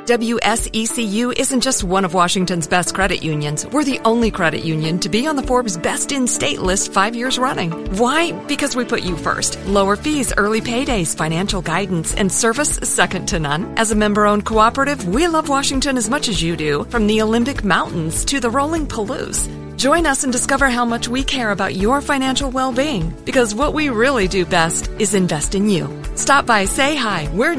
WSECU isn't just one of Washington's best credit unions. We're the only credit union to be on the Forbes Best in State list 5 years running. Why? Because we put you first. Lower fees, early paydays, financial guidance, and service second to none. As a member-owned cooperative, we love Washington as much as you do, from the Olympic Mountains to the rolling Palouse. Join us and discover how much we care about your financial well-being, because what we really do best is invest in you. Stop by, say hi. We're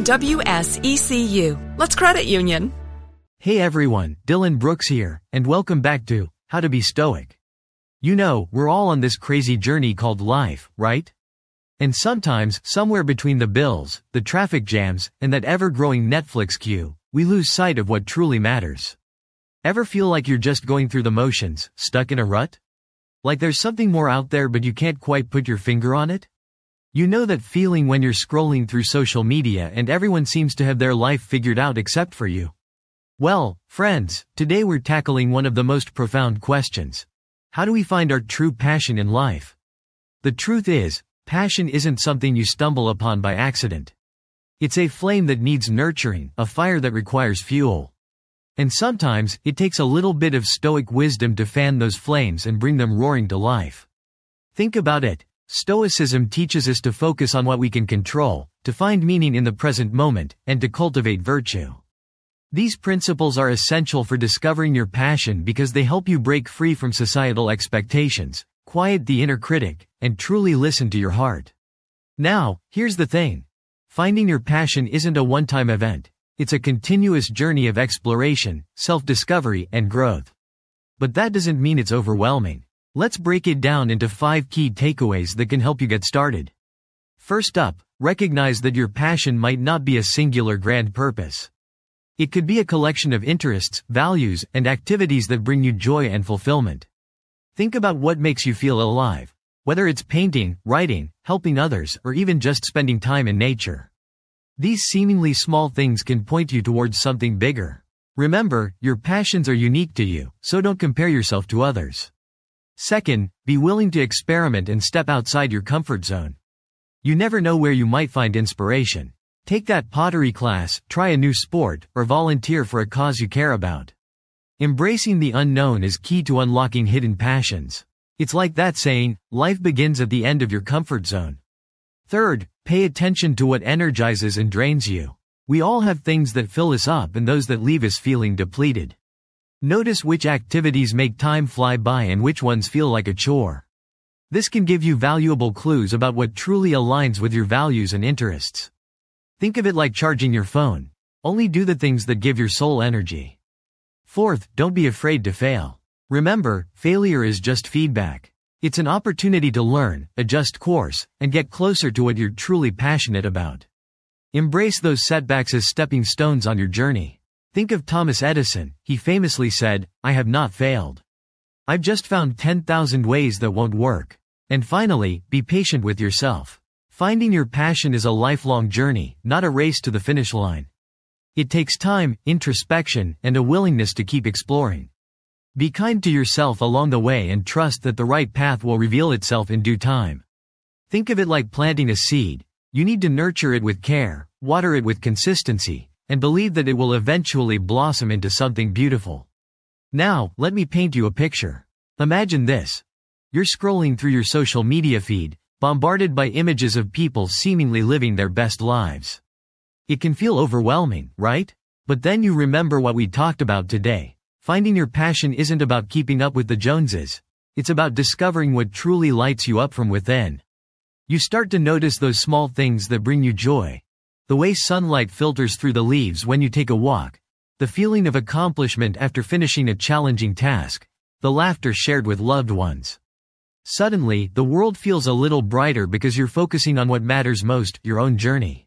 WSECU. Let's credit union. Hey everyone, Dylan Brooks here, and welcome back to How to Be Stoic. You know, we're all on this crazy journey called life, right? And sometimes, somewhere between the bills, the traffic jams, and that ever-growing Netflix queue, we lose sight of what truly matters. Ever feel like you're just going through the motions, stuck in a rut? Like there's something more out there but you can't quite put your finger on it? You know that feeling when you're scrolling through social media and everyone seems to have their life figured out except for you? Well, friends, today we're tackling one of the most profound questions. How do we find our true passion in life? The truth is, passion isn't something you stumble upon by accident. It's a flame that needs nurturing, a fire that requires fuel. And sometimes, it takes a little bit of stoic wisdom to fan those flames and bring them roaring to life. Think about it. Stoicism teaches us to focus on what we can control, to find meaning in the present moment, and to cultivate virtue. These principles are essential for discovering your passion because they help you break free from societal expectations, quiet the inner critic, and truly listen to your heart. Now, here's the thing. Finding your passion isn't a one-time event. It's a continuous journey of exploration, self-discovery, and growth. But that doesn't mean it's overwhelming. Let's break it down into 5 key takeaways that can help you get started. First up, recognize that your passion might not be a singular grand purpose. It could be a collection of interests, values, and activities that bring you joy and fulfillment. Think about what makes you feel alive, whether it's painting, writing, helping others, or even just spending time in nature. These seemingly small things can point you towards something bigger. Remember, your passions are unique to you, so don't compare yourself to others. Second, be willing to experiment and step outside your comfort zone. You never know where you might find inspiration. Take that pottery class, try a new sport, or volunteer for a cause you care about. Embracing the unknown is key to unlocking hidden passions. It's like that saying, life begins at the end of your comfort zone. Third, pay attention to what energizes and drains you. We all have things that fill us up and those that leave us feeling depleted. Notice which activities make time fly by and which ones feel like a chore. This can give you valuable clues about what truly aligns with your values and interests. Think of it like charging your phone. Only do the things that give your soul energy. Fourth, don't be afraid to fail. Remember, failure is just feedback. It's an opportunity to learn, adjust course, and get closer to what you're truly passionate about. Embrace those setbacks as stepping stones on your journey. Think of Thomas Edison. He famously said, "I have not failed. I've just found 10,000 ways that won't work." And finally, be patient with yourself. Finding your passion is a lifelong journey, not a race to the finish line. It takes time, introspection, and a willingness to keep exploring. Be kind to yourself along the way and trust that the right path will reveal itself in due time. Think of it like planting a seed. You need to nurture it with care, water it with consistency, and believe that it will eventually blossom into something beautiful. Now, let me paint you a picture. Imagine this. You're scrolling through your social media feed, bombarded by images of people seemingly living their best lives. It can feel overwhelming, right? But then you remember what we talked about today. Finding your passion isn't about keeping up with the Joneses. It's about discovering what truly lights you up from within. You start to notice those small things that bring you joy. The way sunlight filters through the leaves when you take a walk. The feeling of accomplishment after finishing a challenging task. The laughter shared with loved ones. Suddenly, the world feels a little brighter because you're focusing on what matters most, your own journey.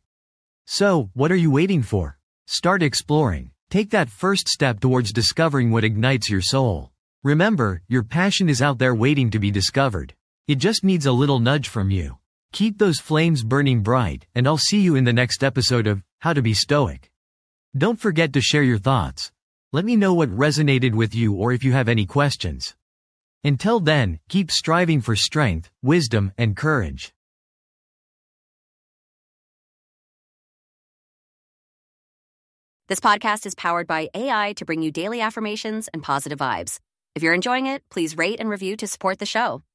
So, what are you waiting for? Start exploring. Take that first step towards discovering what ignites your soul. Remember, your passion is out there waiting to be discovered. It just needs a little nudge from you. Keep those flames burning bright, and I'll see you in the next episode of How to Be Stoic. Don't forget to share your thoughts. Let me know what resonated with you or if you have any questions. Until then, keep striving for strength, wisdom, and courage. This podcast is powered by AI to bring you daily affirmations and positive vibes. If you're enjoying it, please rate and review to support the show.